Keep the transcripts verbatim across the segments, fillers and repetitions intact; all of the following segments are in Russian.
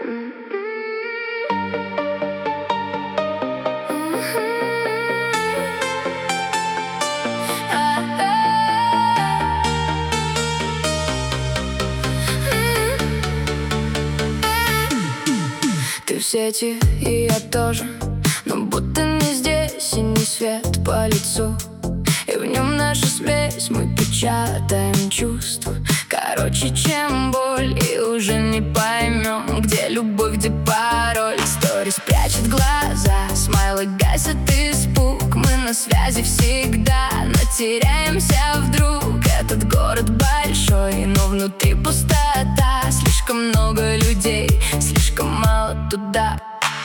Ты в сети, и я тоже, но будто не здесь и не свет по лицу. И в нем наша смесь, мы печатаем чувства. Короче, чем боль, и уже не поймем, где любовь, где пароль. Сторис прячет глаза, смайлы гасят испуг. Мы на связи всегда, но теряемся вдруг. Этот город большой, но внутри пустота. Слишком много людей, слишком мало туда.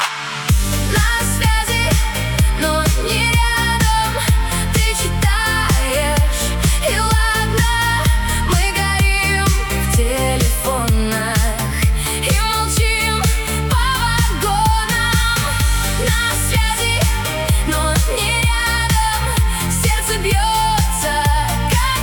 На связи, но не рядом. Ты читаешь, и ладно, мы горим в телефонах и молчим по вагонам. На связи, но не рядом. Сердце бьется как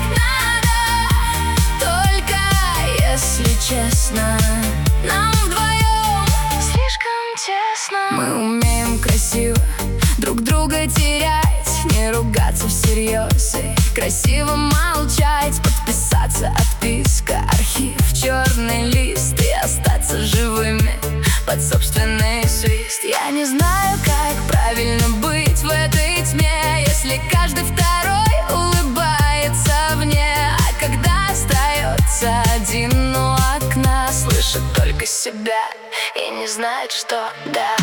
надо. Только если честно, нам вдвоем слишком тесно. Мы умеем красиво друг друга терять, не ругаться всерьез и красиво молчать. Подписаться, отписка, архив, черный лист и остаться живыми под собственный свист. Я не знаю, как правильно быть в этой тьме, если каждый второй улыбается вне. А когда остается один у окна, слышит только себя и не знает, что да.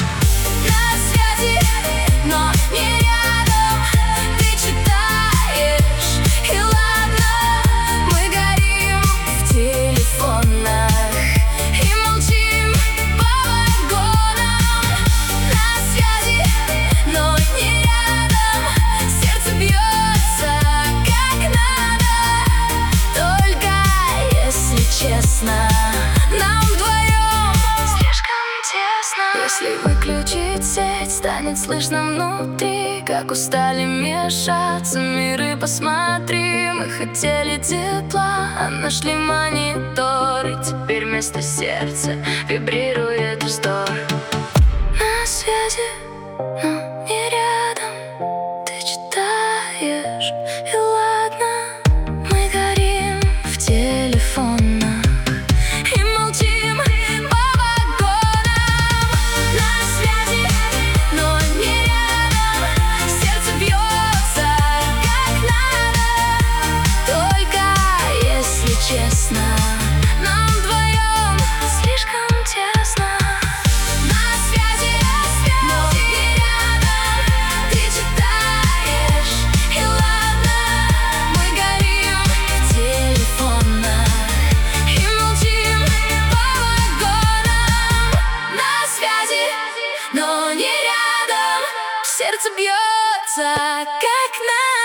На связи, но не рядом. Ты читаешь, и ладно, мы горим в телефонах и молчим по вагонам. На связи, но не рядом. Сердце бьется как надо. Только если честно, нам вдвоем слишком тесно. Если выключить сеть, станет слышно внутри, как устали мешаться миры. Посмотри, мы хотели тепла, а нашли мониторы. Теперь вместо сердца вибрирует вздор. На связи, но не рядом. Ты читаешь, и ладно, мы горим в телефонах и молчим по вагонам. На связи, но не рядом. Сердце бьется как надо. Только если честно, нам вдвоем слишком тесно. На связи, но не рядом. Ты читаешь, и ладно, мы горим в телефонах и молчим по вагонам. На связи, но не рядом. Сердце бьется как надо.